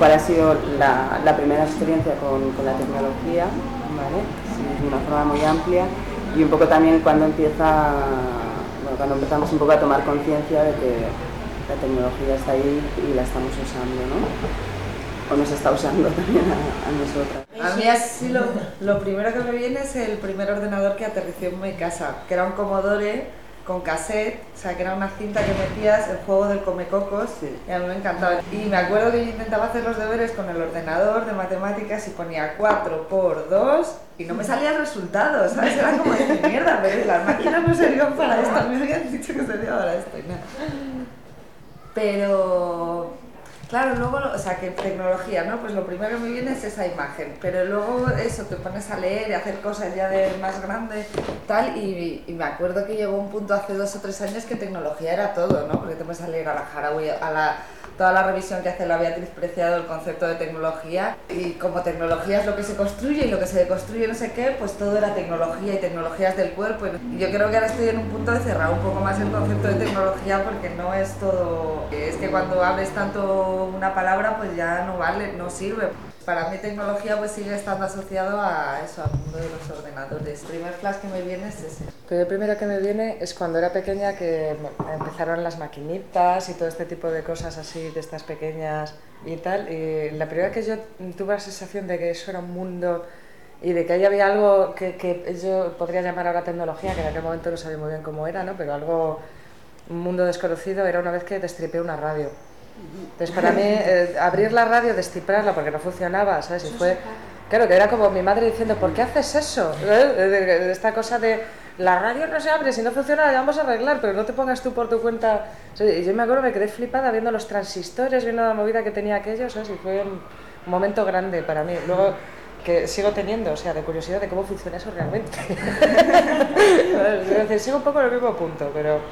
¿Cuál ha sido la primera experiencia con la tecnología? ¿Vale? Sí, de una forma muy amplia. Y un poco también cuando empezamos un poco a tomar conciencia de que la tecnología está ahí y la estamos usando, ¿no? O nos está usando también a nosotras. A mí así lo primero que me viene es el primer ordenador que aterrizó en mi casa, que era un Commodore con cassette, o sea que era una cinta que metías, el juego del Comecocos, sí. Y a mí me encantaba. Y me acuerdo que yo intentaba hacer los deberes con el ordenador de matemáticas y ponía 4 por 2 y no me salía el resultado, ¿sabes? Era como de mierda, pero las máquinas no servían para esto, me habían dicho que servía para esto y nada. Pero claro, luego, o sea, que tecnología, ¿no? Pues lo primero que me viene es esa imagen, pero luego eso, te pones a leer y a hacer cosas ya de más grande, tal, y me acuerdo que llegó un punto hace 2 o 3 años que tecnología era todo, ¿no? Porque te pones a leer a la Harawi, toda la revisión que hace la Beatriz Preciado del concepto de tecnología, y como tecnología es lo que se construye y lo que se deconstruye no sé qué, pues todo era tecnología y tecnologías del cuerpo. Y yo creo que ahora estoy en un punto de cerrar un poco más el concepto de tecnología porque no es todo... Es que cuando hables tanto una palabra pues ya no vale, no sirve. Para mí tecnología pues sigue estando asociado a eso, al mundo de los ordenadores. El primer flash que me viene es ese. Pero el primero que me viene es cuando era pequeña, que empezaron las maquinitas y todo este tipo de cosas así, de estas pequeñas y tal. Y la primera que yo tuve la sensación de que eso era un mundo y de que ahí había algo que yo podría llamar ahora tecnología, que en aquel momento no sabía muy bien cómo era, ¿no? Pero algo, un mundo desconocido, era una vez que destripé una radio. Entonces para mí abrir la radio, destriparla porque no funcionaba, ¿sabes? Y fue, claro, que era como mi madre diciendo, ¿por qué haces eso? Esta cosa de, la radio no se abre, si no funciona la vamos a arreglar, pero no te pongas tú por tu cuenta. Y yo me acuerdo, me quedé flipada viendo los transistores, viendo la movida que tenía aquello, ¿sabes? Y fue un momento grande para mí. Luego, que sigo teniendo, o sea, de curiosidad de cómo funciona eso realmente. Es decir, sigo un poco en el mismo punto,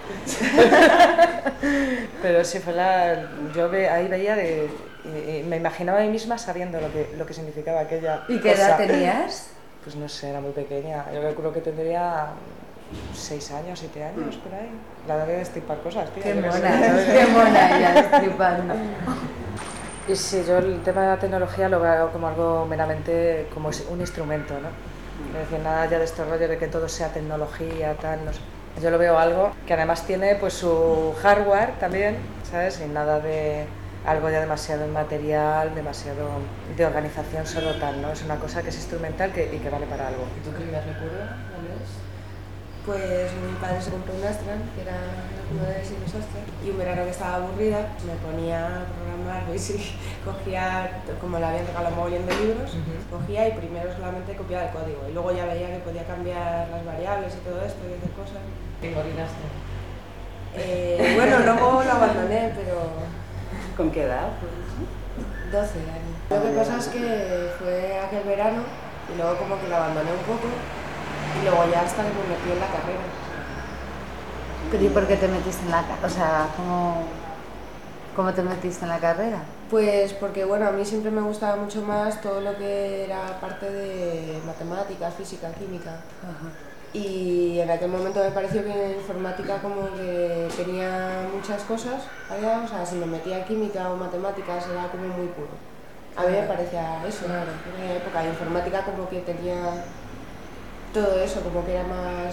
pero sí fue yo ahí veía y me imaginaba a mí misma sabiendo lo que significaba aquella ¿Y qué edad tenías? Pues no sé, era muy pequeña. Yo creo que tendría 6 años, 7 años, por ahí. La edad de destripar cosas, tío. Qué mona ella destripando. Y sí, yo el tema de la tecnología lo veo como algo meramente como un instrumento, ¿no? Es decir, nada ya de este rollo de que todo sea tecnología, tal, no sé. Yo lo veo algo que además tiene pues su hardware también, ¿sabes? Y nada de algo ya demasiado inmaterial, demasiado de organización solo tal, ¿no? Es una cosa que es instrumental y que vale para algo. ¿Y tú qué me recuerdo, Andrés? Pues mi padre se compró un Astra, que era uno de los Astra, y un verano que estaba aburrida me ponía a programar, y sí, cogía, como le habían regalado un mogollón de libros, cogía y primero solamente copiaba el código, y luego ya veía que podía cambiar las variables y todo esto y hacer cosas. ¿Qué coordinaste? Bueno, luego lo abandoné, pero... ¿Con qué edad? 12 años. Lo que pasa es que fue aquel verano y luego como que lo abandoné un poco. Y luego ya hasta que me metí en la carrera. ¿Pero y por qué te metiste en la carrera? O sea, ¿cómo te metiste en la carrera? Pues porque, bueno, a mí siempre me gustaba mucho más todo lo que era parte de matemáticas, física, química. Ajá. Y en aquel momento me pareció que informática como que tenía muchas cosas allá, o sea, si me metía química o matemáticas era como muy puro. A mí me parecía eso, claro. En la época de informática como que tenía todo eso, como que era más...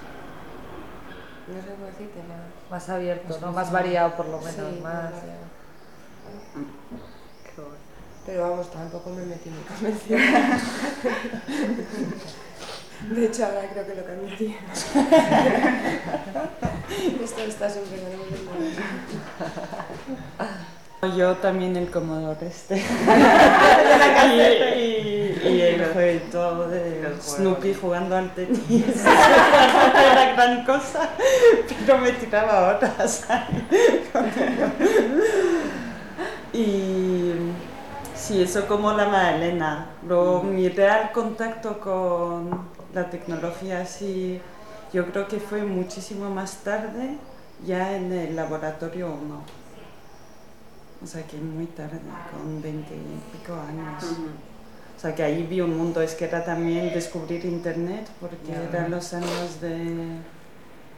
no sé cómo decirte, más abierto, ¿no? Más variado por lo menos, sí, más... Pero vamos, tampoco me metí ni convención. De hecho, ahora creo que lo cambiaría. Esto está siempre con el... Yo también el Commodore y el jueguito de Snoopy jugando al tenis. No era gran cosa, pero me tiraba horas ahí. Y sí, eso como la Magdalena. Luego mi real contacto con la tecnología sí, yo creo que fue muchísimo más tarde, ya en el laboratorio 1. O sea que muy tarde, con 20 y pico años. O sea que ahí vi un mundo, es que era también descubrir internet, porque eran los años de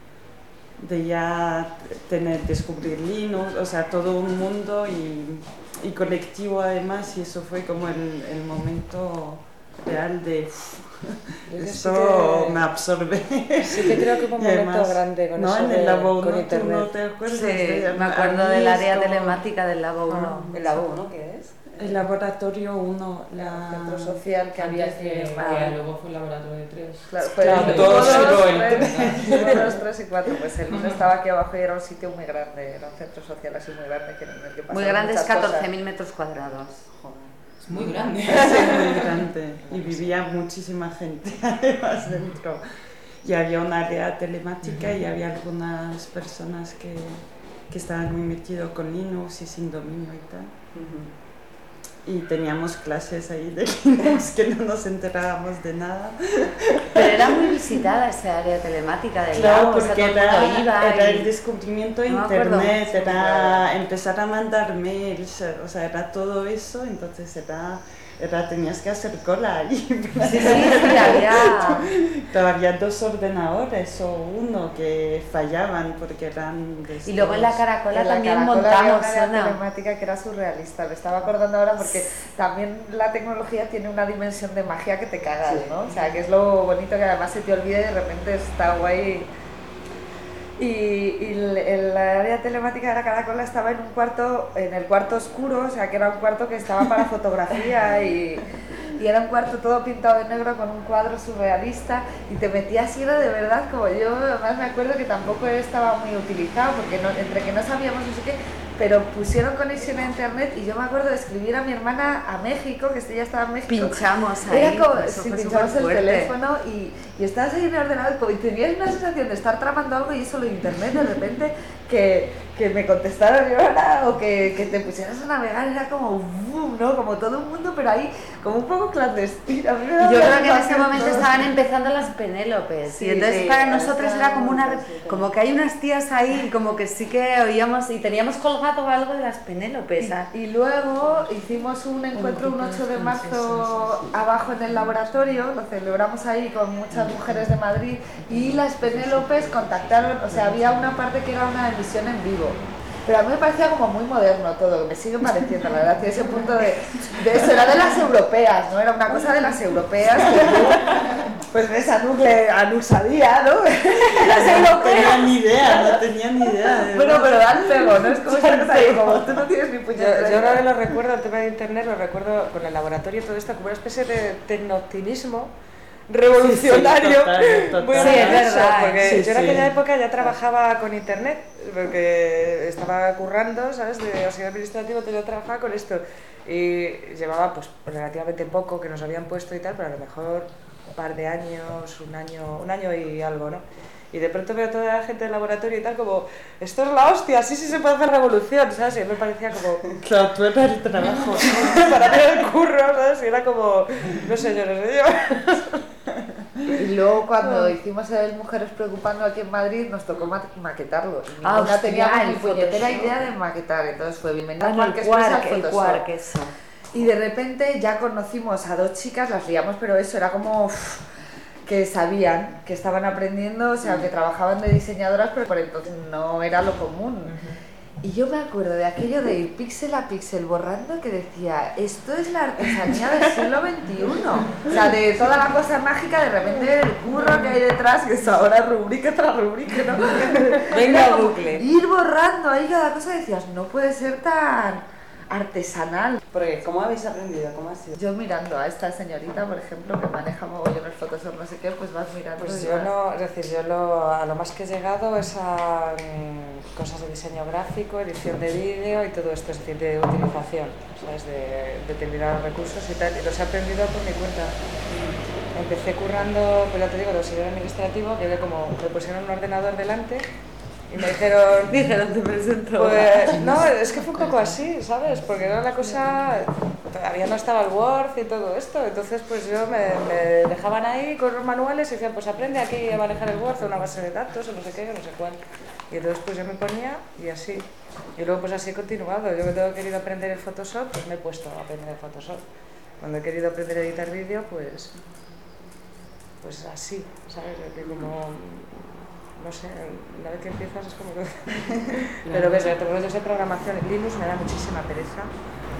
ya descubrir Linux, o sea, todo un mundo y y colectivo además, y eso fue como el momento real de esto sí me absorbe. Sí que creo que hubo un Y momento además, grande con no, eso en el Labo con 1, ¿tú internet. no te acuerdas? Sí, de- me a acuerdo mí del es área como- telemática del Labo 1. El Labo, ¿no? ¿Qué es? El laboratorio 1, El centro social que había Antes aquí que en Madrid. luego fue el laboratorio 3. Claro, Claro, el todo 1, giró 2, en 3, 3 y 4. Pues el 1 estaba aquí abajo y era un sitio muy grande, era un centro social así muy grande en el que pasaban Muy grande, es muchas cosas. 14.000 metros cuadrados. Joder. Es muy grande. Sí, muy grande. Y vivía muchísima gente además dentro. Y había un área telemática y había algunas personas que estaban muy metidos con Linux y sin dominio y tal. Y teníamos clases ahí de Linux que no nos enterábamos de nada. Pero era muy visitada esa área telemática del Claro, Labo, o sea, porque todo el mundo iba era y- el descubrimiento de No me acuerdo internet, mucho, era empezar a mandar mails, o sea, era todo eso, entonces tenías que hacer cola allí. Sí, había... Pero había 2 ordenadores o uno que fallaban porque eran de Y luego en la estos- Caracola En la también Caracola había montamos una área una. telemática que era surrealista, me estaba acordando ahora porque también la tecnología tiene una dimensión de magia que te cagas, ¿no? O sea, que es lo bonito que además se te olvida y de repente está guay. Y el área telemática de la Caracola estaba en un cuarto, en el cuarto oscuro, o sea que era un cuarto que estaba para fotografía y era un cuarto todo pintado de negro con un cuadro surrealista y te metías y era de verdad como yo, además me acuerdo que tampoco estaba muy utilizado porque entre que no sabíamos no sé qué, pero pusieron conexión a internet y yo me acuerdo de escribir a mi hermana a México, que ya estaba en México. Pinchamos ahí, Era como eso si fue pinchabas el superfuerte. teléfono y estabas ahí en el ordenador como, y tenías una sensación de estar tramando algo y eso lo de internet de repente que me contestaron o que te pusieras a navegar, era como boom, ¿no? Como todo el mundo, pero ahí como un poco clandestino. A mí me daba Yo la creo que en ese sensación momento todo. estaban empezando las Penélopes Sí, y entonces sí, para nosotros era como una sí, sí. como que hay unas tías ahí y como que sí que oíamos y teníamos colgado algo de las Penélopes. Y luego hicimos un encuentro un 8 de marzo abajo en el laboratorio, lo celebramos ahí con muchas mujeres de Madrid y las Penélopes contactaron, o sea, había una parte que era una emisión en vivo. Pero a mí me parecía como muy moderno todo, me sigue pareciendo, la verdad, ese punto de eso era de las europeas, ¿no? Era una cosa de las europeas que tú, pues ves a Nuc sabía, ¿no? Las No tenía ni idea, de Bueno, verdad. pero dan pego, ¿no? Es como esta cosa de como tú no tienes ni puñetera Yo ahora idea. lo recuerdo, el tema de internet, lo recuerdo con el laboratorio y todo esto, como una especie de tecnooptimismo revolucionario. Sí, total. Muy Sí, es orgulloso, verdad, porque sí, yo en sí. aquella época ya trabajaba con internet, porque estaba currando, ¿sabes? De auxiliar administrativo, entonces yo trabajaba con esto. Y llevaba pues relativamente poco que nos habían puesto y tal, pero a lo mejor un par de años, un año y algo, ¿no? Y de pronto veo toda la gente del laboratorio y tal como, esto es la hostia, sí se puede hacer revolución, ¿sabes? Y a mí me parecía como, Claro, tú eras el trabajo. para mí era el curro, ¿sabes? Y era como, no sé yo. Y luego cuando hicimos el Mujeres Preocupando aquí en Madrid nos tocó maquetarlo. Y Ah, ninguna hostia, teníamos el ni puñetera Photoshop. idea de maquetar, entonces fue bienvenido Ah, no, el Quark, eso. Y de repente ya conocimos a 2 chicas, las liamos, pero eso era como que sabían, que estaban aprendiendo, o sea, que trabajaban de diseñadoras, pero por entonces no era lo común. Y yo me acuerdo de aquello de ir píxel a píxel borrando que decía, esto es la artesanía del siglo XXI. O sea, de toda la cosa mágica, de repente el curro que hay detrás, que es ahora rubrica tras rubrica, ¿no? Venga, Era como bucle. ir borrando ahí cada cosa y decías, no puede ser tan artesanal. Porque, ¿cómo habéis aprendido? ¿Cómo ha sido? Yo mirando a esta señorita, por ejemplo, que maneja mogollones Photoshop, no sé qué, pues vas mirando. Pues y yo vas- no, es decir, a lo más que he llegado es a cosas de diseño gráfico, edición de vídeo y todo esto, es decir, de utilización, ¿sabes? De determinados recursos y tal, y los he aprendido por mi cuenta. Empecé currando, pues ya te digo, de auxiliar administrativo, llegué como, me pusieron un ordenador delante y me dijeron... Dijeron, te presento. Pues no, es que fue un poco así, ¿sabes? Porque era la cosa, todavía no estaba el Word y todo esto, entonces pues yo me dejaban ahí con los manuales y decían, pues aprende aquí a manejar el Word, una base de datos o no sé qué, no sé cuál. Y entonces pues yo me ponía y así. Y luego pues así he continuado. Yo que tengo querido aprender el Photoshop, pues me he puesto a aprender el Photoshop. Cuando he querido aprender a editar vídeo, pues así, ¿sabes? Que como... No sé, una vez que empiezas es como que... Pero ves, los rollos de programación, Linux me da muchísima pereza.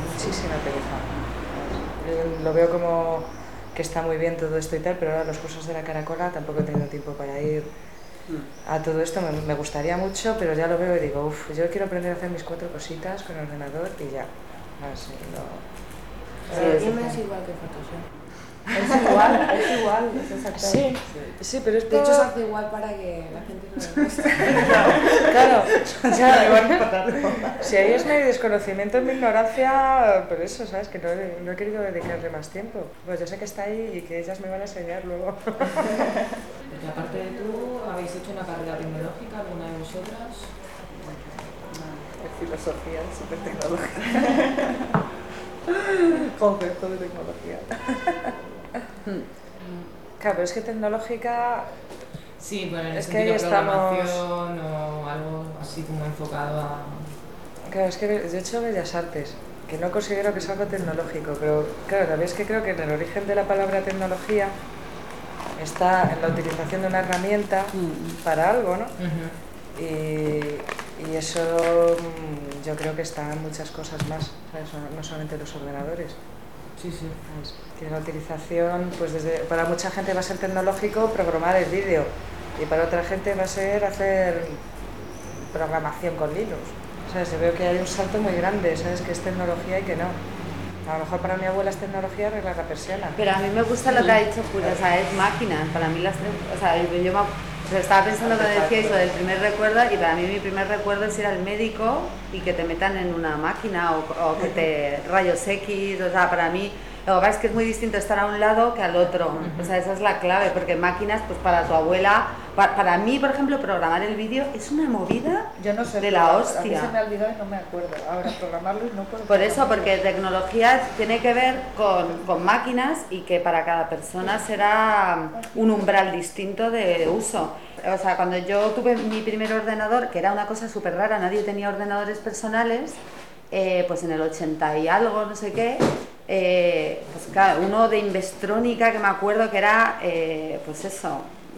muchísima pereza. Yo lo veo como que está muy bien todo esto y tal, pero ahora los cursos de la Caracola tampoco he tenido tiempo para ir a todo esto. Me gustaría mucho, pero ya lo veo y digo, uff, yo quiero aprender a hacer mis 4 cositas con el ordenador y ya. Así, Sí, me es igual que Photoshop. Es igual, es exactamente. Sí, pero esto... De hecho, se hace igual para que la gente no le guste. Claro, si ahí es mi desconocimiento, mi ignorancia, por eso, ¿sabes? Que no he querido dedicarle más tiempo. Pues yo sé que está ahí y que ellas me van a enseñar luego. Porque aparte de tú, ¿habéis hecho una carrera tecnológica, alguna de vosotras? Filosofía súper tecnológica. Concepto de tecnología. Claro, pero es que tecnológica... Sí, bueno, en el Es que sentido ahí de programación o algo así como enfocado a... Claro, es que yo he hecho Bellas Artes, que no considero que es algo tecnológico, pero claro, también es que creo que en el origen de la palabra tecnología está en la utilización de una herramienta para algo, ¿no? Y eso yo creo que está en muchas cosas más, ¿sabes? No solamente los ordenadores. Sí, sí. ¿Sabes? Que la utilización, pues para mucha gente va a ser tecnológico programar el vídeo y para otra gente va a ser hacer programación con Linux. ¿Sabes? Yo veo que hay un salto muy grande, ¿sabes? Que es tecnología y que no. A lo mejor para mi abuela es tecnología arreglar la persiana. Pero a mí me gusta lo que ha dicho Julia, o sea, es máquinas. Para mí o sea, estaba pensando que decía eso del primer recuerdo y para mí mi primer recuerdo es ir al médico y que te metan en una máquina o que te rayos X, o sea, para mí lo que pasa es que es muy distinto estar a un lado que al otro, o sea, esa es la clave, porque máquinas, pues para tu abuela, para mí, por ejemplo, programar el vídeo es una movida Yo no sé, de la a mí hostia. se me ha olvidado y no me acuerdo. Ahora programarlo y no puedo. Por eso, porque tecnología tiene que ver con máquinas y que para cada persona será un umbral distinto de uso. O sea, cuando yo tuve mi primer ordenador, que era una cosa súper rara, nadie tenía ordenadores personales, pues en el 80 y algo, no sé qué, pues claro, uno de Investrónica que me acuerdo que era, pues eso,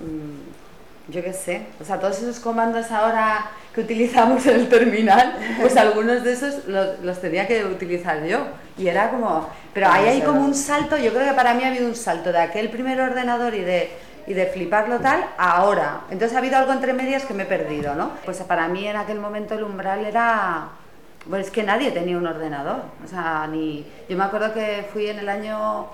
yo qué sé, o sea, todos esos comandos ahora que utilizamos en el terminal, pues algunos de esos los tenía que utilizar yo. Y era como, pero ahí hay como un salto, yo creo que para mí ha habido un salto de aquel primer ordenador y de fliparlo tal, ahora. Entonces ha habido algo entre medias que me he perdido, ¿no? Pues para mí en aquel momento el umbral era... Bueno, es que nadie tenía un ordenador, o sea, ni... Yo me acuerdo que fui en el año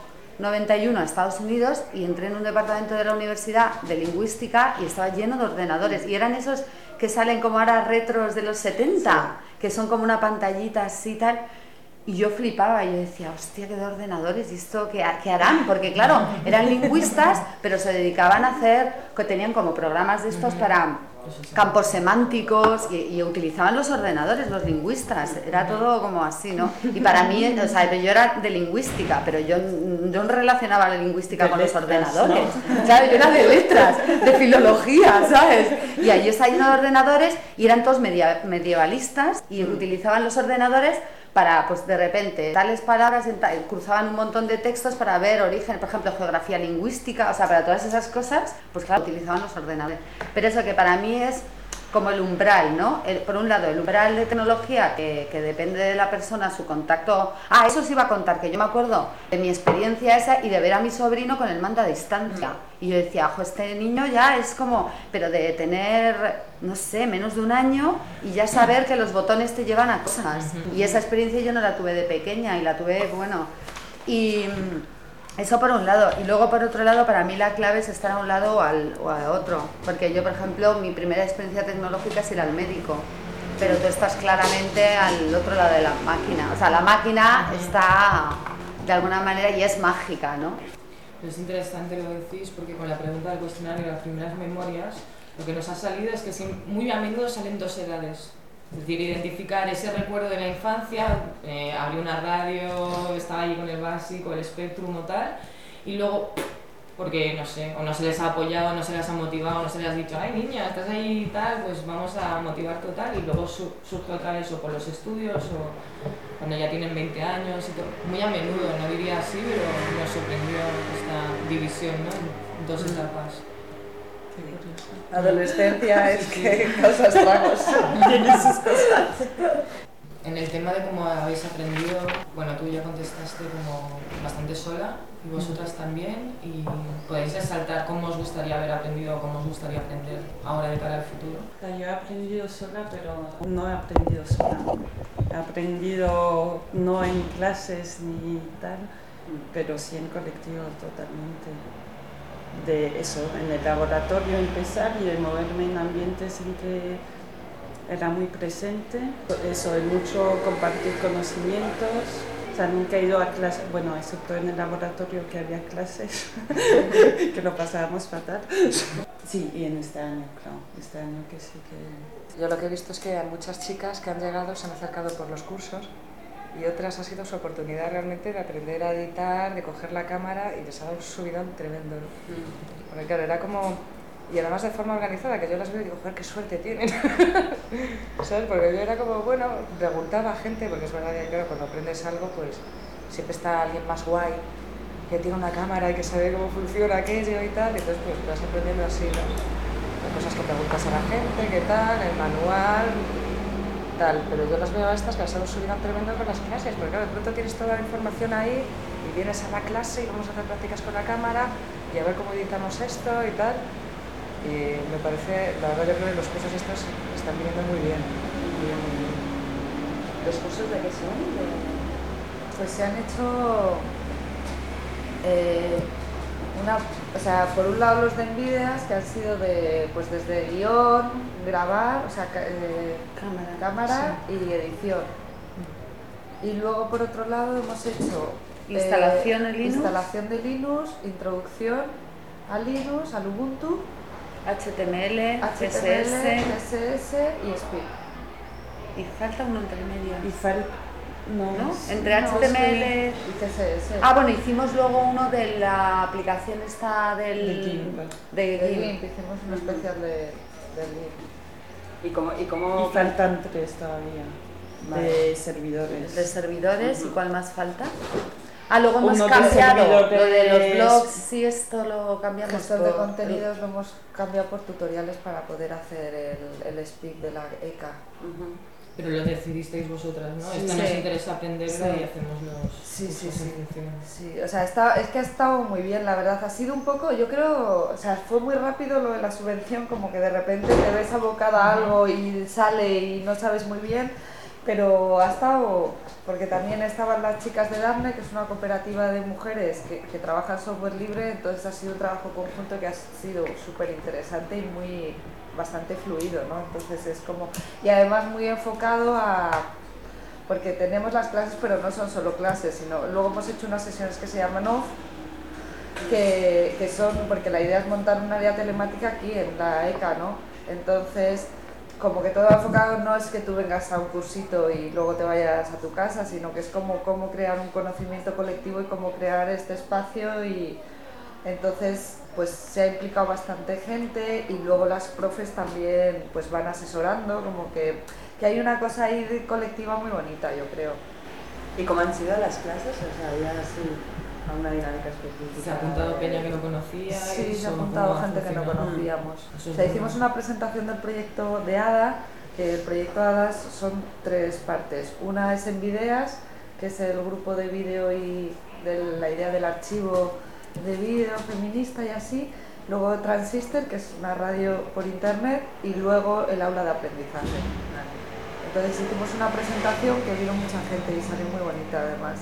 91 a Estados Unidos y entré en un departamento de la universidad de lingüística y estaba lleno de ordenadores y eran esos que salen como ahora retros de los 70, que son como una pantallita así tal, y yo flipaba, y yo decía, hostia, qué de ordenadores, ¿y esto qué harán? Porque claro, eran lingüistas, pero se dedicaban a hacer, que tenían como programas de estos para campos semánticos y utilizaban los ordenadores, los lingüistas, era todo como así, ¿no? Y para mí, o sea, yo era de lingüística, pero yo no relacionaba la lingüística con los ordenadores, ¿sabes? Yo era de letras, de filología, ¿sabes? Y allí estaba lleno de ordenadores y eran todos medievalistas y utilizaban los ordenadores para, pues de repente, tales palabras, cruzaban un montón de textos para ver origen, por ejemplo, geografía lingüística, o sea, para todas esas cosas, pues claro, utilizaban los ordenadores. Pero eso que para mí es como el umbral, ¿no? Por un lado, el umbral de tecnología que depende de la persona, su contacto... Ah, eso os iba a contar, que yo me acuerdo de mi experiencia esa y de ver a mi sobrino con el mando a distancia. Y yo decía, ojo, este niño ya es como... Pero de tener, no sé, menos de un año y ya saber que los botones te llevan a cosas. Y esa experiencia yo no la tuve de pequeña y la tuve, bueno... Y... Eso por un lado, y luego por otro lado para mí la clave es estar a un lado o a otro, porque yo por ejemplo mi primera experiencia tecnológica es ir al médico, pero tú estás claramente al otro lado de la máquina, o sea la máquina está de alguna manera y es mágica, ¿no? Es interesante lo que decís porque con la pregunta del cuestionario de las primeras memorias lo que nos ha salido es que muy a menudo salen 2 edades. Es decir, identificar ese recuerdo de la infancia, abrí una radio, estaba allí con el básico, el Spectrum o tal, y luego, porque no sé, o no se les ha apoyado, no se les ha motivado, no se les ha dicho, ay niña, estás ahí y tal, pues vamos a motivar total, y luego surge otra vez o por los estudios o cuando ya tienen 20 años y todo. Muy a menudo, no diría así, pero nos sorprendió esta división, ¿no? En 2 etapas. Adolescencia es que cosas tragos, tiene sus cosas. En el tema de cómo habéis aprendido, bueno, tú ya contestaste como bastante sola y vosotras también, y podéis resaltar cómo os gustaría haber aprendido o cómo os gustaría aprender ahora de cara al futuro. Yo he aprendido sola, pero no he aprendido sola. He aprendido no en clases ni tal, pero sí en colectivo totalmente. De eso, en el laboratorio empezar y de moverme en ambientes en que era muy presente. Eso, de mucho compartir conocimientos. O sea, nunca he ido a clases, bueno, excepto en el laboratorio que había clases, que lo pasábamos fatal. Sí, y en este año, claro, este año que sí que... Yo lo que he visto es que hay muchas chicas que han llegado, se han acercado por los cursos y otras ha sido su oportunidad realmente de aprender a editar, de coger la cámara y les ha dado un subidón tremendo, ¿no? Porque claro, era como... Y además de forma organizada, que yo las veo y digo, joder, qué suerte tienen. ¿Sabes? Porque yo era como, bueno, preguntaba a gente, porque es verdad que claro, cuando aprendes algo, pues siempre está alguien más guay, que tiene una cámara y que sabe cómo funciona aquello y tal, y entonces pues vas aprendiendo así, ¿no? Hay cosas que preguntas a la gente, qué tal, el manual, tal, pero yo las veo a estas que las han subido tremendo con las clases, porque claro, de pronto tienes toda la información ahí y vienes a la clase y vamos a hacer prácticas con la cámara y a ver cómo editamos esto y tal. Y me parece, la verdad yo creo que los cursos estos están viniendo muy bien. ¿Los cursos de qué son? Pues se han hecho o sea, por un lado los de Envidias, que han sido pues desde guión, grabar, o sea, cámara sí. y edición. Y luego por otro lado hemos hecho Instalación de Linux. Instalación de Linux, introducción a Linux, al Ubuntu, HTML, CSS CSS y Speed. y falta uno entre medio. Y ¿No? sí. Entre No, HTML y CSS. Ah, bueno, hicimos luego uno de la aplicación esta De GIMP. de De GIMP. GIMP, hicimos un especial de GIMP. ¿Y cómo Y faltan 3 todavía, Vale. de servidores. De servidores. ¿Y cuál más falta? Ah, luego hemos Uno de cambiado lo de servidores. los blogs, sí, esto lo cambiamos Gestor de por- contenidos lo hemos cambiado por tutoriales para poder hacer el speak de la ECA. Pero lo decidisteis vosotras, ¿no? Sí. Esto nos Sí. interesa aprenderlo Sí. y hacemos los Sí, sí, cursos en sí. función. Sí, o sea, es que ha estado muy bien, la verdad. Ha sido un poco, yo creo, o sea, fue muy rápido lo de la subvención, como que de repente te ves abocada a algo y sale y no sabes muy bien, pero ha estado, porque también estaban las chicas de Daphne, que es una cooperativa de mujeres que trabajan software libre, entonces ha sido un trabajo conjunto que ha sido súper interesante y bastante fluido, ¿no? Entonces es como, y además muy enfocado porque tenemos las clases, pero no son solo clases, sino luego hemos hecho unas sesiones que se llaman OFF, que son, porque la idea es montar una área telemática aquí en la ECA, ¿no? Entonces, como que todo enfocado no es que tú vengas a un cursito y luego te vayas a tu casa, sino que es como cómo crear un conocimiento colectivo y cómo crear este espacio, y entonces pues se ha implicado bastante gente y luego las profes también pues van asesorando, como que hay una cosa ahí colectiva muy bonita, yo creo. ¿Y cómo han sido las clases? O sea, había así a una dinámica específica. Se ha apuntado peña que no conocía. Sí, se ha ¿cómo apuntado ha gente que no funcionado? conocíamos. Eso O es sea, bueno. hicimos una presentación del proyecto de ADA, que el proyecto ADA son 3 partes. Una es Envideas, que es el grupo de vídeo y de la idea del archivo de vídeo feminista y así. Luego Transistor, que es una radio por internet, y luego el aula de aprendizaje. Entonces hicimos una presentación que vino mucha gente y salió muy bonita además.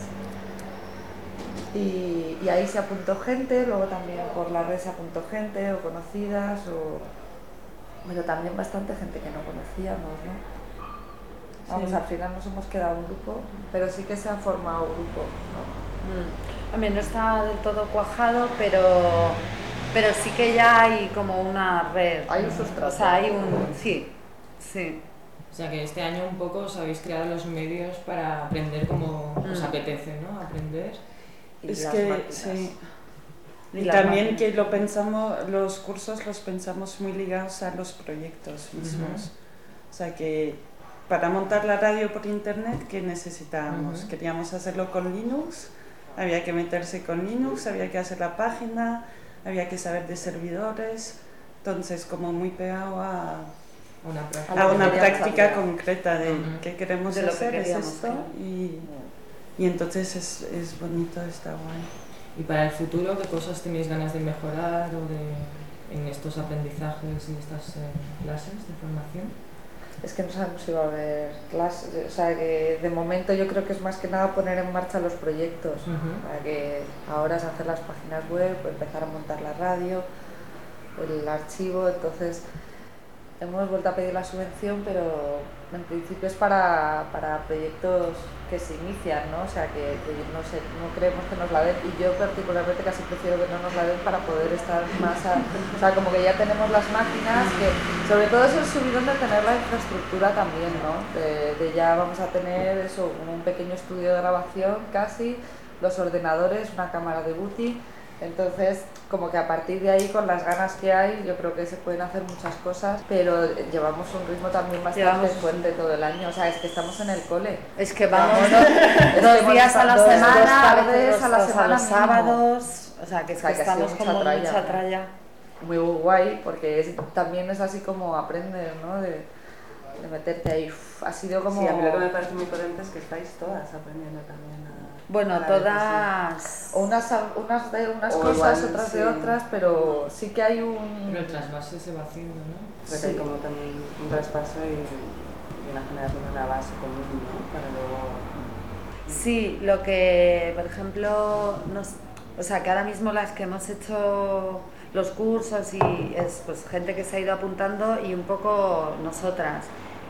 Y ahí se apuntó gente, luego también por la red se apuntó gente o conocidas, pero también bastante gente que no conocíamos, ¿no? Vamos, Sí. al final nos hemos quedado un grupo, pero sí que se ha formado un grupo, ¿no? Hombre, no está del todo cuajado, pero sí que ya hay como una red. Hay un sustrato. O sea, hay un... Sí, sí. O sea que este año un poco os habéis creado los medios para aprender como os apetece, ¿no? Aprender. Y Es las que máquinas. sí. Y Y las también máquinas. que lo pensamos, los cursos los pensamos muy ligados a los proyectos mismos. O sea que para montar la radio por internet, ¿qué necesitábamos? Queríamos hacerlo con Linux, había que meterse con Linux, había que hacer la página, había que saber de servidores, entonces como muy pegado Una práctica. a una lo que queríamos práctica hacer. concreta de Ujú. qué queremos De lo que hacer, es queríamos, esto. claro. Y entonces es bonito, está guay. Y para el futuro, ¿qué cosas tenéis ganas de mejorar o en estos aprendizajes y estas clases de formación? Es que no sabemos si va a haber clases, o sea que de momento yo creo que es más que nada poner en marcha los proyectos, para que ahora es hacer las páginas web, empezar a montar la radio, el archivo, entonces hemos vuelto a pedir la subvención, pero en principio es para proyectos que se inician, ¿no? O sea que no sé, no creemos que nos la den, y yo particularmente casi prefiero que no nos la den para poder estar más o sea, como que ya tenemos las máquinas, que sobre todo es el subidón de tener la infraestructura también, ¿no? De ya vamos a tener eso, un pequeño estudio de grabación casi, los ordenadores, una cámara de Buti. Entonces, como que a partir de ahí, con las ganas que hay, yo creo que se pueden hacer muchas cosas, pero llevamos un ritmo también bastante fuerte todo el año. O sea, es que estamos en el cole. Es que vamos Es dos que días a la dos semana, a tardes veces a la semana los mínimo. sábados, o sea, que es O sea, que que ha sido estamos mucha como tralla, mucha ¿no? tralla. Muy guay, porque también es así como aprender, ¿no? De meterte ahí. Ha sido como... Sí, a mí lo que me parece muy potente es que estáis todas aprendiendo también a... Bueno, a la todas... O unas de unas O cosas, igual, otras sí. de otras, pero sí que hay un... Pero el trasvase se va haciendo, ¿no? Creo que hay como también un traspaso y una generación de una base común, ¿no? Para luego... Sí, lo que, por ejemplo, o sea, que ahora mismo las que hemos hecho los cursos y es pues gente que se ha ido apuntando y un poco nosotras.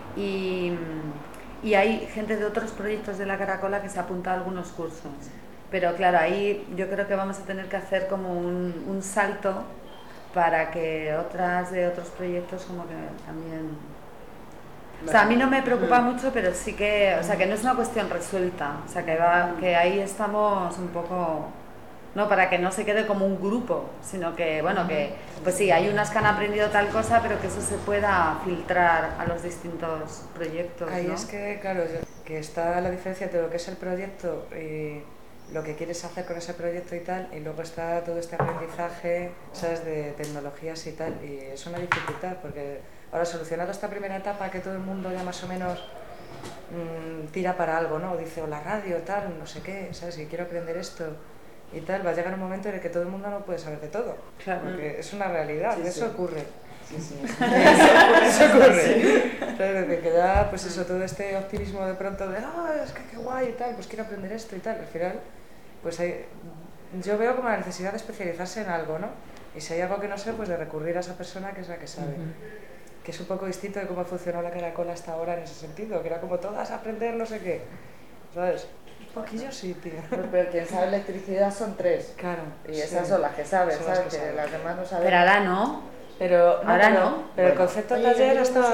Y hay gente de otros proyectos de la Caracola que se apunta a algunos cursos. Pero claro, ahí yo creo que vamos a tener que hacer como un salto para que otras de otros proyectos como que también... O sea, a mí no me preocupa mucho, pero sí que, o sea, que no es una cuestión resuelta, o sea, que ahí estamos un poco, no para que no se quede como un grupo, sino que, bueno, que, pues sí, hay unas que han aprendido tal cosa, pero que eso se pueda filtrar a los distintos proyectos, Ahí ¿no? es que, claro, que está la diferencia entre lo que es el proyecto y lo que quieres hacer con ese proyecto y tal, y luego está todo este aprendizaje, ¿sabes?, de tecnologías y tal, y es una dificultad, porque ahora solucionado esta primera etapa que todo el mundo ya más o menos tira para algo, ¿no? O dice, o la radio, tal, no sé qué, ¿sabes?, que quiero aprender esto y tal, va a llegar un momento en el que todo el mundo no puede saber de todo, Claro. porque es una realidad, Sí, eso sí. ocurre. Sí, sí. Eso ocurre. Entonces, de que da, pues eso, todo este optimismo de pronto de, es que qué guay y tal, pues quiero aprender esto y tal. Al final, pues yo veo como la necesidad de especializarse en algo, ¿no? Y si hay algo que no sé, pues de recurrir a esa persona que es la que sabe. Que es un poco distinto de cómo funcionó la Caracola hasta ahora en ese sentido, que era como todas aprender no sé qué. ¿Sabes? Un poquillo sí, tío. Pero quien sabe electricidad son 3. Claro. Y esas son las que saben, Son las ¿sabes? que Que saben. las demás no saben. Pero ahora no. Pero, Ahora pero, no. pero el concepto Oye, taller yo esto...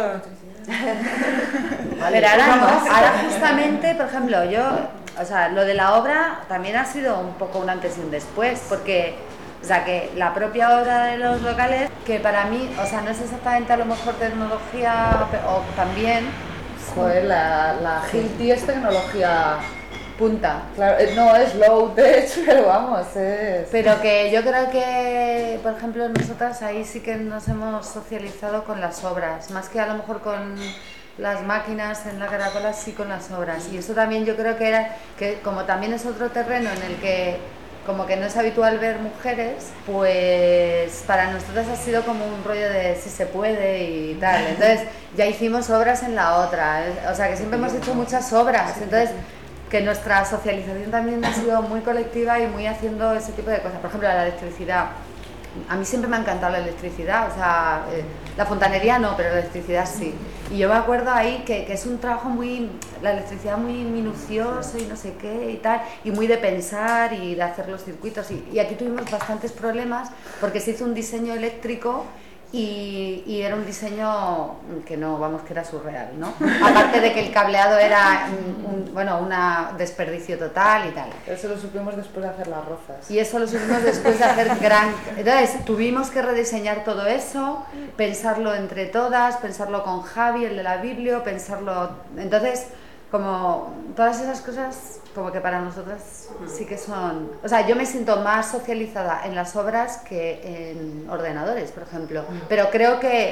Pero ahora no, ahora justamente, por ejemplo, o sea, lo de la obra también ha sido un poco un antes y un después, porque, o sea, que la propia obra de los locales, que para mí, o sea, no es exactamente a lo mejor tecnología, o también Joder, la Hilti es tecnología... punta. Claro, no es low tech, pero vamos, es... Pero que yo creo que, por ejemplo, nosotras ahí sí que nos hemos socializado con las obras, más que a lo mejor con las máquinas en la Caracola, sí con las obras. Y eso también yo creo que como también es otro terreno en el que como que no es habitual ver mujeres, pues para nosotros ha sido como un rollo de si se puede y tal. Entonces ya hicimos obras en la otra, o sea que siempre hemos hecho muchas obras, entonces que nuestra socialización también ha sido muy colectiva y muy haciendo ese tipo de cosas. Por ejemplo, la electricidad. A mí siempre me ha encantado la electricidad, o sea, la fontanería no, pero la electricidad sí. Y yo me acuerdo ahí que es un trabajo la electricidad muy minucioso y no sé qué y tal, y muy de pensar y de hacer los circuitos. Y aquí tuvimos bastantes problemas porque se hizo un diseño eléctrico y era un diseño que no, vamos, que era surreal, ¿no? Aparte de que el cableado era un desperdicio total y tal. Eso lo supimos después de hacer las rozas. Y eso lo supimos después de hacer Entonces, tuvimos que rediseñar todo eso, pensarlo entre todas, pensarlo con Javi, el de la Biblio, pensarlo... Entonces, como todas esas cosas, como que para nosotras sí que son... O sea, yo me siento más socializada en las obras que en ordenadores, por ejemplo. Pero creo que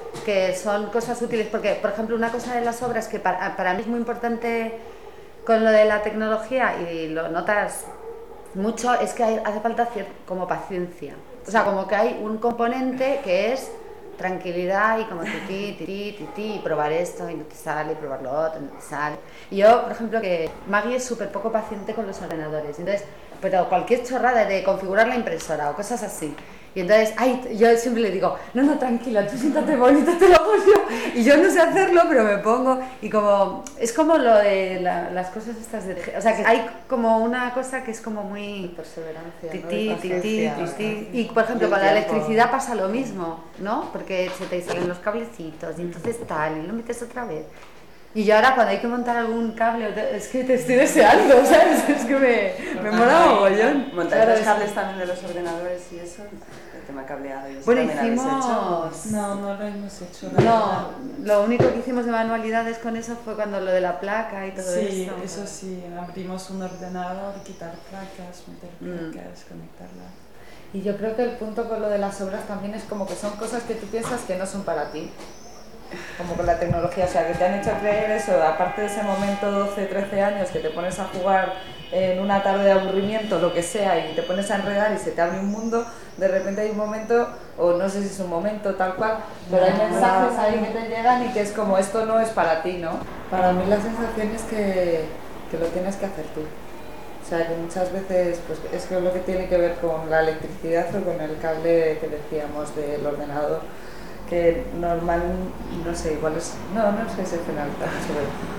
que son cosas útiles, porque por ejemplo una cosa de las obras que para mí es muy importante con lo de la tecnología y lo notas mucho es que hace falta como paciencia, o sea, como que hay un componente que es tranquilidad y como y probar esto y no te sale, y probar lo otro y no te sale. Y yo, por ejemplo, que Maggie es súper poco paciente con los ordenadores, entonces, pero cualquier chorrada de configurar la impresora o cosas así. Y entonces, yo siempre le digo, no, tranquila, tú siéntate bonito, te lo hago yo. Y yo no sé hacerlo, pero me pongo, y como, es como lo de las cosas estas de... O sea, que hay como una cosa que es como muy... Perseverancia, Y por ejemplo, con la electricidad pasa lo mismo, ¿no? Porque se te salen los cablecitos, y entonces tal, y lo metes otra vez. Y yo ahora cuando hay que montar algún cable, es que te estoy deseando, ¿sabes? Es que me mola mogollón. Montar los cables también de los ordenadores y eso, el tema cableado y eso bueno, también habéis hecho. No lo hemos hecho. No, lo único que hicimos de manualidades con eso fue cuando lo de la placa y todo eso. Sí, eso sí, abrimos un ordenador, quitar placas, meter placas, conectarlas. Y yo creo que el punto con lo de las obras también es como que son cosas que tú piensas que no son para ti. Como con la tecnología, o sea, que te han hecho creer eso, aparte de ese momento 12, 13 años que te pones a jugar en una tarde de aburrimiento, lo que sea, y te pones a enredar y se te abre un mundo, de repente hay un momento, o no sé si es un momento tal cual, pero hay mensajes ahí que te llegan y que es como, esto no es para ti, ¿no? Para mí la sensación es que lo tienes que hacer tú. O sea, que muchas veces, pues es que lo que tiene que ver con la electricidad o con el cable que decíamos del ordenador, que normal, no sé, igual es, no sé si es generalizado,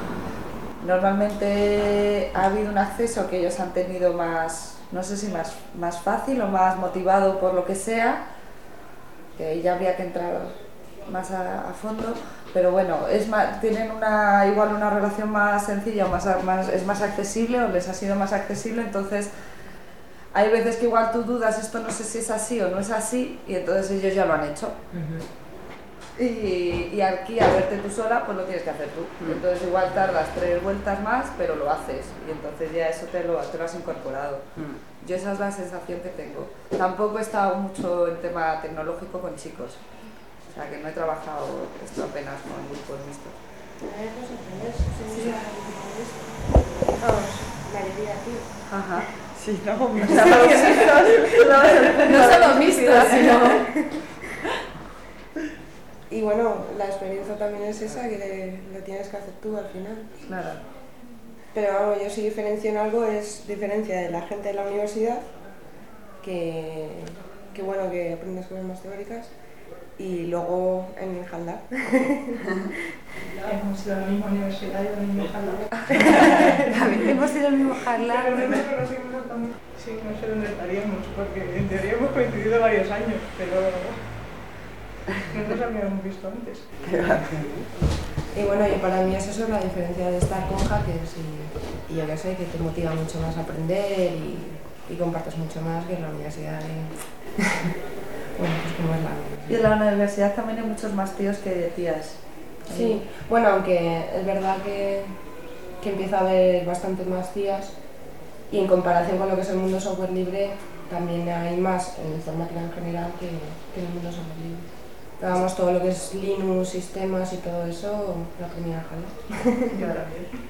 normalmente ha habido un acceso que ellos han tenido más, no sé si más fácil o más motivado por lo que sea, que ahí ya habría que entrar más a fondo, pero bueno, tienen igual una relación más sencilla, es más accesible o les ha sido más accesible, entonces hay veces que igual tú dudas, esto no sé si es así o no es así, y entonces ellos ya lo han hecho. Y aquí, al verte tú sola, pues lo tienes que hacer tú. Entonces igual tardas 3 vueltas más, pero lo haces. Y entonces ya eso te lo has incorporado. Yo esa es la sensación que tengo. Tampoco he estado mucho en tema tecnológico con chicos. O sea, que no he trabajado esto apenas con grupos mixtos. Vamos, la alegría aquí. Ajá. Sí, no solo mixtos, sino... Y bueno, la experiencia también es esa, que lo tienes que hacer tú al final. Claro. Pero vamos, yo sí diferencio en algo, es diferencia de la gente de la universidad, que bueno, que aprendes cosas más teóricas, y luego en el Handlab. Hemos ido a la misma universidad y al mismo Handlab. También hemos ido al mismo Handlab. Pero no nos conocimos también. Sí, no sé dónde estaríamos, porque en teoría hemos coincidido varios años, pero no nos habíamos visto antes. Y bueno, y para mí es eso la diferencia de estar con hackers y yo qué sé, que te motiva mucho más a aprender y compartes mucho más que en la universidad. Bueno, pues como es la universidad. Y en la universidad también hay muchos más tíos que tías. Sí, bueno, aunque es verdad que empieza a haber bastantes más tías y en comparación con lo que es el mundo software libre también hay más en informática en general que en el mundo software libre. Pero vamos, todo lo que es Linux, sistemas y todo eso, la primera jala.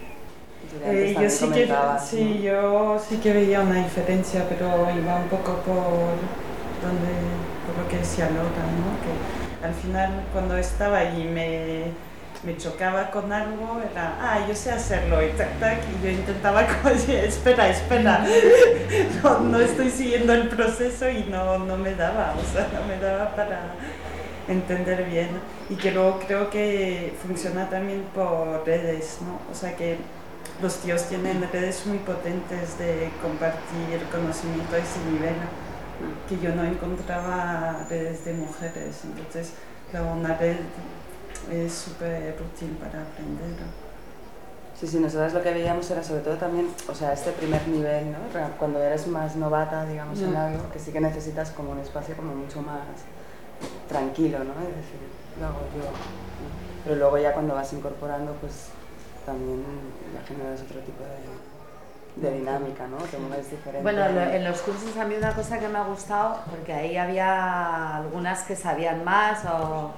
Yo sí que veía una diferencia, pero iba un poco por lo que decía Laura, ¿no? Que al final cuando estaba y me chocaba con algo, era, yo sé hacerlo, y tac, tac, y yo intentaba como decir, espera, no estoy siguiendo el proceso y no me daba, o sea, no me daba para entender bien. Y que luego creo que funciona también por redes, ¿no? O sea que los tíos tienen redes muy potentes de compartir conocimiento a ese nivel, que yo no encontraba redes de mujeres, entonces claro, una red es súper útil para aprender. Sí, nosotros lo que veíamos era sobre todo también, o sea, este primer nivel, ¿no? Cuando eres más novata, digamos, en algo, que sí que necesitas como un espacio como mucho más tranquilo, ¿no? Es decir, lo hago yo. Pero luego ya cuando vas incorporando, pues también ya generas otro tipo de dinámica, ¿no? Como es diferente. Bueno, en los cursos a mí una cosa que me ha gustado, porque ahí había algunas que sabían más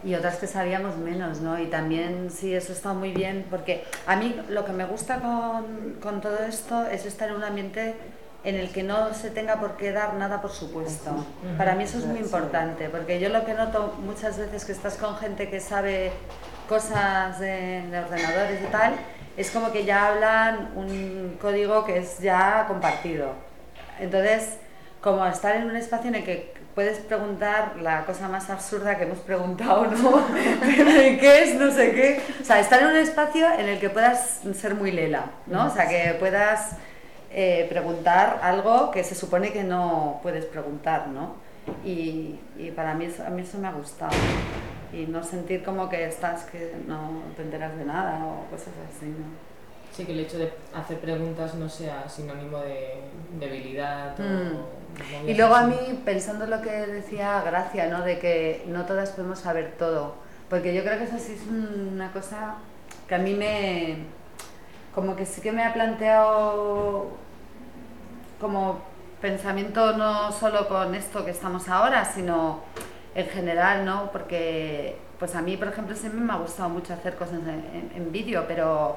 y otras que sabíamos menos, ¿no? Y también sí, eso está muy bien, porque a mí lo que me gusta con todo esto es estar en un ambiente en el que no se tenga por qué dar nada por supuesto. Para mí eso es muy importante, porque yo lo que noto muchas veces que estás con gente que sabe cosas de ordenadores y tal, es como que ya hablan un código que es ya compartido. Entonces, como estar en un espacio en el que puedes preguntar la cosa más absurda que hemos preguntado, ¿no? ¿Qué es? No sé qué. O sea, estar en un espacio en el que puedas ser muy lela, ¿no? O sea, que puedas preguntar algo que se supone que no puedes preguntar, ¿no? Y para mí, a mí eso me ha gustado. Y no sentir como que no te enteras de nada o cosas así, ¿no? Sí, que el hecho de hacer preguntas no sea sinónimo de debilidad o y luego a mí, pensando lo que decía Gracia, ¿no? De que no todas podemos saber todo, porque yo creo que eso sí es una cosa que a mí como que sí que me ha planteado como pensamiento, no solo con esto que estamos ahora, sino en general, ¿no? Porque pues a mí, por ejemplo, siempre me ha gustado mucho hacer cosas en vídeo, pero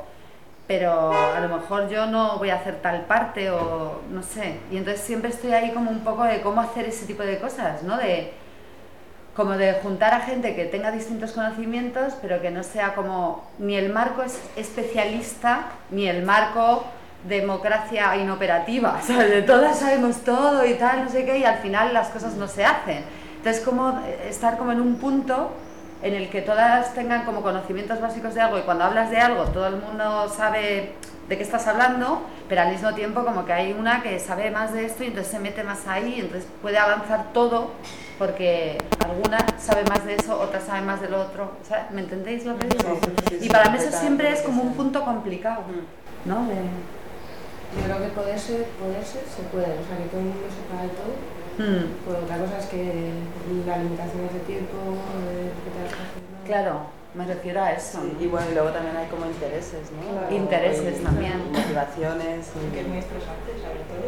a lo mejor yo no voy a hacer tal parte o no sé. Y entonces siempre estoy ahí como un poco de cómo hacer ese tipo de cosas, ¿no? Como de juntar a gente que tenga distintos conocimientos, pero que no sea como ni el marco es especialista, ni el marco democracia inoperativa, ¿sabes? De todas sabemos todo y tal, no sé qué, y al final las cosas no se hacen. Entonces, como estar como en un punto en el que todas tengan como conocimientos básicos de algo, y cuando hablas de algo todo el mundo sabe de qué estás hablando, pero al mismo tiempo como que hay una que sabe más de esto y entonces se mete más ahí y entonces puede avanzar todo porque alguna sabe más de eso, otra sabe más del otro, ¿sabes? ¿Me entendéis lo que digo? Y para mí eso siempre es como un punto complicado, ¿no? Yo creo que poderse se puede, o sea, que todo el mundo sepa de todo. Pues otra cosa es que la limitación de tiempo, que te das cuenta. Claro, me refiero a eso. Sí, y bueno, y luego también hay como intereses, ¿no? Claro. Intereses también. Motivaciones. Que es muy estresante, sobre todo.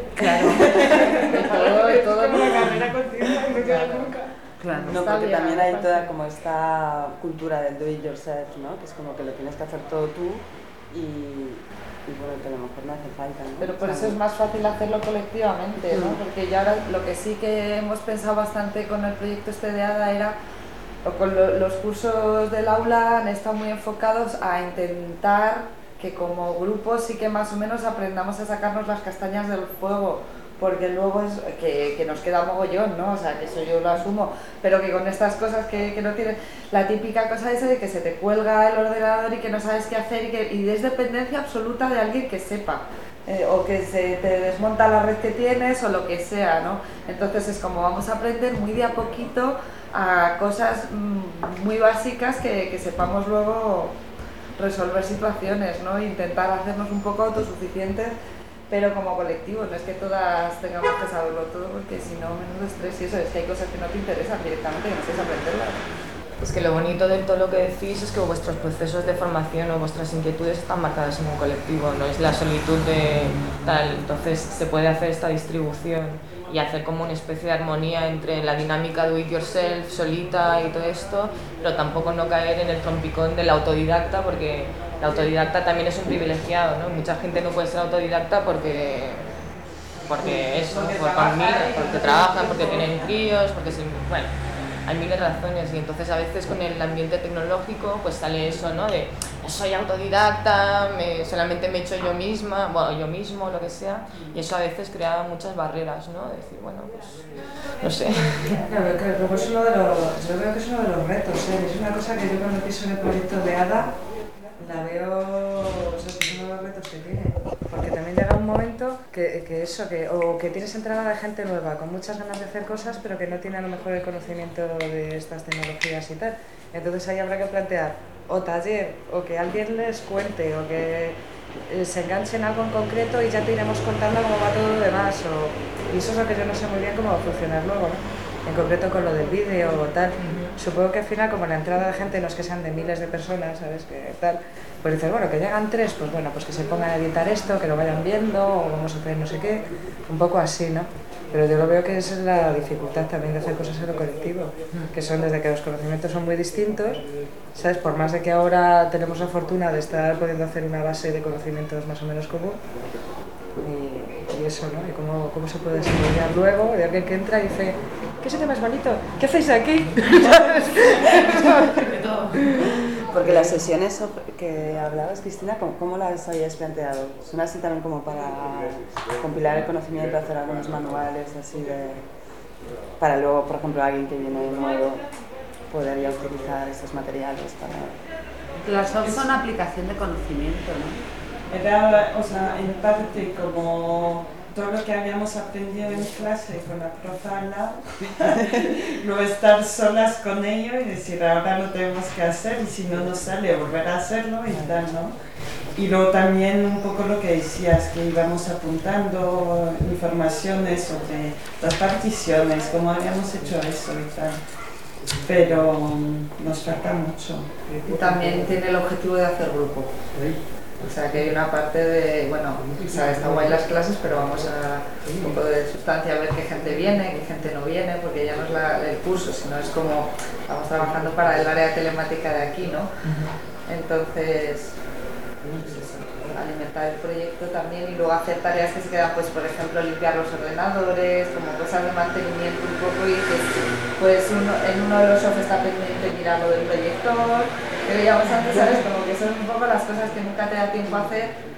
Claro. Todo como una carrera continua y no queda nunca. Claro. No, Está porque bien, también hay aparte. toda como esta cultura del do it yourself, ¿no? Que es como que lo tienes que hacer todo tú y bueno, que a lo mejor no hace falta, ¿no? Pero por O sea, eso es más fácil hacerlo colectivamente, ¿no? Porque ya ahora lo que sí que hemos pensado bastante con el proyecto este de ADA era, o con los cursos del aula han estado muy enfocados a intentar que como grupo sí que más o menos aprendamos a sacarnos las castañas del fuego, porque luego es que nos queda mogollón, ¿no? O sea, que eso yo lo asumo, pero que con estas cosas que no tienen, la típica cosa esa de que se te cuelga el ordenador y que no sabes qué hacer y es dependencia absoluta de alguien que sepa, o que se te desmonta la red que tienes o lo que sea, ¿no? Entonces es como vamos a aprender muy de a poquito a cosas muy básicas que sepamos luego resolver situaciones, ¿no? Intentar hacernos un poco autosuficientes, pero como colectivo, no es que todas tengamos que saberlo todo, porque si no, menudo estrés y eso, es que hay cosas que no te interesan directamente, que no sabes aprenderlas. Es que lo bonito de todo lo que decís es que vuestros procesos de formación o vuestras inquietudes están marcadas en un colectivo, no es la solitud de tal, entonces se puede hacer esta distribución y hacer como una especie de armonía entre la dinámica do it yourself, solita y todo esto, pero tampoco no caer en el trompicón del autodidacta, porque el autodidacta también es un privilegiado, ¿no? Mucha gente no puede ser autodidacta porque eso, porque trabajan, porque tienen críos, bueno, hay miles de razones y entonces a veces con el ambiente tecnológico pues sale eso, ¿no? De soy autodidacta, solamente me he hecho yo misma, bueno, yo mismo, lo que sea, y eso a veces crea muchas barreras, ¿no? De decir, bueno, pues no sé. Claro, que luego es uno de yo veo que es uno de los retos, ¿eh? Es una cosa que yo cuando pienso en el proyecto de ADA la veo, o sea, es uno de los retos que tiene, porque también llega un momento que tienes entrada de gente nueva, con muchas ganas de hacer cosas, pero que no tiene a lo mejor el conocimiento de estas tecnologías y tal. Entonces ahí habrá que plantear o taller, o que alguien les cuente, o que se enganchen algo en concreto y ya te iremos contando cómo va todo lo demás. Y eso es lo que yo no sé muy bien cómo va a funcionar luego, ¿no? En concreto con lo del vídeo o tal. Supongo que al final, como la entrada de gente no es que sean de miles de personas, ¿sabes? Que tal, pues dices, bueno, que llegan 3, pues bueno, pues que se pongan a editar esto, que lo vayan viendo, o vamos a hacer no sé qué, un poco así, ¿no? Pero yo lo veo que esa es la dificultad también de hacer cosas en lo colectivo, que son desde que los conocimientos son muy distintos, ¿sabes? Por más de que ahora tenemos la fortuna de estar pudiendo hacer una base de conocimientos más o menos común, y eso, ¿no? Y cómo se puede desarrollar luego, de alguien que entra y dice, ¿qué es este más bonito? ¿Qué hacéis aquí? De todo. Porque las sesiones que hablabas, Cristina, ¿cómo las habías planteado? ¿Son así también como para compilar el conocimiento, hacer algunos manuales así para luego, por ejemplo, alguien que viene de nuevo poder ya utilizar estos materiales para... Las son aplicación de conocimiento, ¿no? Era, o sea, en parte como todo lo que habíamos aprendido en clase con la profe al lado, no estar solas con ello y decir ahora lo tenemos que hacer y si no nos sale volver a hacerlo y tal, ¿no? Y luego también un poco lo que decías, que íbamos apuntando informaciones sobre las particiones, cómo habíamos hecho eso y tal. Pero nos falta mucho. Y también tiene el objetivo de hacer grupo. O sea, que hay una parte de, bueno, o sea, está guay las clases, pero vamos a un poco de sustancia, a ver qué gente viene, qué gente no viene, porque ya no es el curso, sino es como, estamos trabajando para el área telemática de aquí, ¿no? Entonces, alimentar el proyecto también y luego hacer tareas que se quedan, pues por ejemplo, limpiar los ordenadores, como cosas de mantenimiento un poco y pues en uno de los sofás está pendiente mirar lo del proyector, que veíamos antes, ¿sabes? Como que son un poco las cosas que nunca te da tiempo a hacer